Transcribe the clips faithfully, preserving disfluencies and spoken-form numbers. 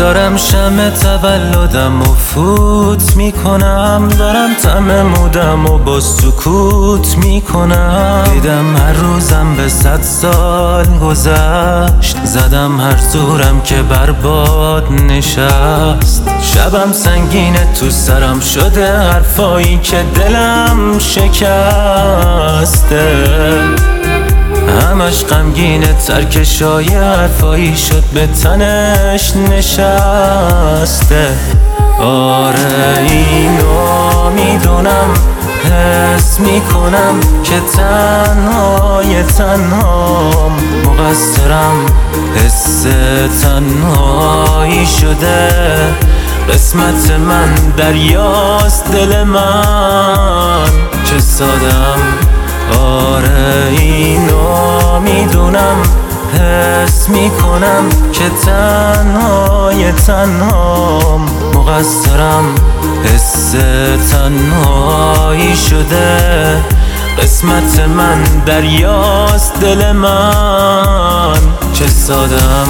دارم شمع تولدم و فوت میکنم، دارم طعم مودم و با سکوت میکنم. دیدم هر روزم به صد سال گذشت، زدم هر زورم که برباد نشست. شبم سنگینه تو سرم شده حرفایی که دلم شکسته، همش غمگینه ترکشای حرفایی شد به تنش نشسته. آره اینو میدونم، حس میکنم که تنهای تنهام، مقصرم حس تنهایی شده. قسمت من دریاست دل من، چه سادم. آره اینو میدونم، حس میکنم که تنهای تنهام، مقصرم حس تنهایی شده. قسمت من دریاست دل من، چه سادم.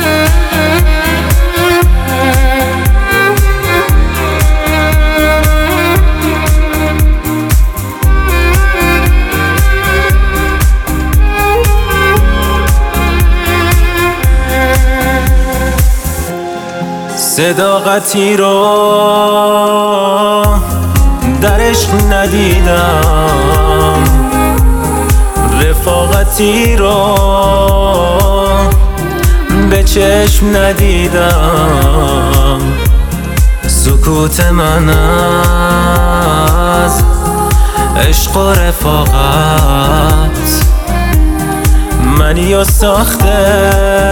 صداقتی رو درش ندیدم، رفاقتی رو به چشم ندیدم. سکوت من از عشق و رفاقت منی و ساخته،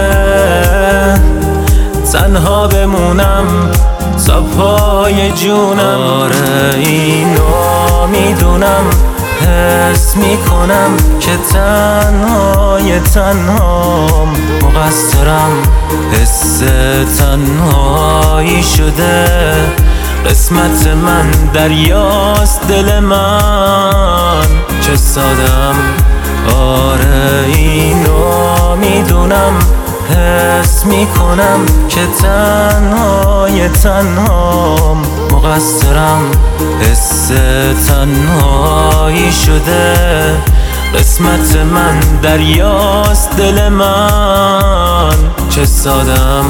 تنها بمونم تا پای جونم. آره اینو میدونم، حس میکنم که تنهای تنهام، مقصرم حس تنهایی شده. قسمت من دریاست دل من، چه سادم. آره اینو میدونم، حس میکنم که تنهای تنهام، مقصرم حس تنهایی شده. قسمت من دریاست دل من، چه سادم.